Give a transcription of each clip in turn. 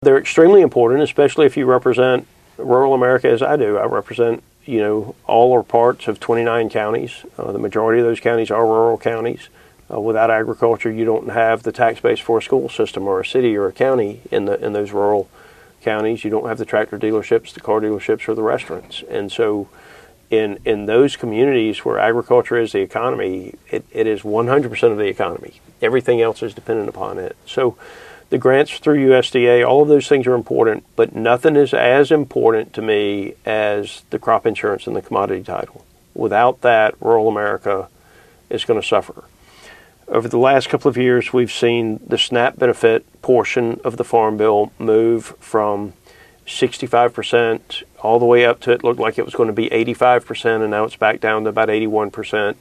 They're extremely important, especially if you represent rural America as I do. I represent, all or parts of 29 counties. The majority of those counties are rural counties. Without agriculture, you don't have the tax base for a school system or a city or a county in those rural counties. You don't have the tractor dealerships, the car dealerships, or the restaurants. And so in those communities where agriculture is the economy, it is 100% of the economy. Everything else is dependent upon it. So the grants through USDA, all of those things are important, but nothing is as important to me as the crop insurance and the commodity title. Without that, rural America is going to suffer. Over the last couple of years, we've seen the SNAP benefit portion of the Farm Bill move from 65% all the way up to, it looked like it was going to be 85%, and now it's back down to about 81%.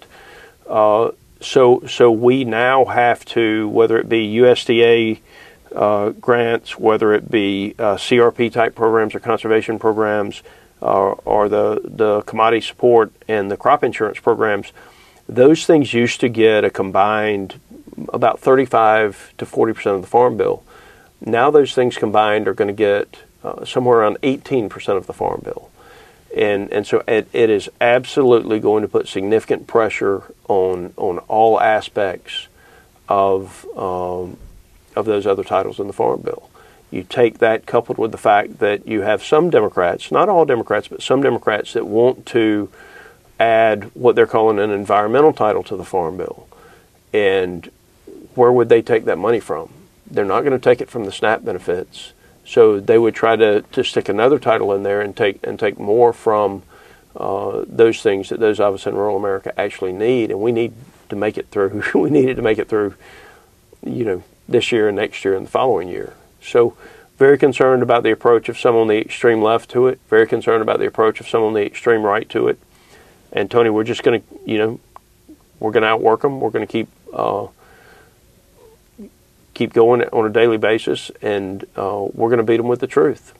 So we now have to, whether it be USDA grants, whether it be CRP type programs or conservation programs, or the commodity support and the crop insurance programs, those things used to get a combined about 35 to 40% of the Farm Bill. Now those things combined are going to get somewhere around 18% of the Farm Bill. And so it is absolutely going to put significant pressure on all aspects of those other titles in the Farm Bill. You take that coupled with the fact that you have some Democrats, not all Democrats, but some Democrats that want to add what they're calling an environmental title to the Farm Bill. And where would they take that money from? They're not going to take it from the SNAP benefits. So they would try to stick another title in there and take more from those things that those of us in rural America actually need. And we need to make it through. We needed to make it through, this year and next year and the following year. So very concerned about the approach of some on the extreme left to it. Very concerned about the approach of some on the extreme right to it. And Tony, we're just going to, we're going to outwork them. We're going to keep going on a daily basis, and we're going to beat them with the truth.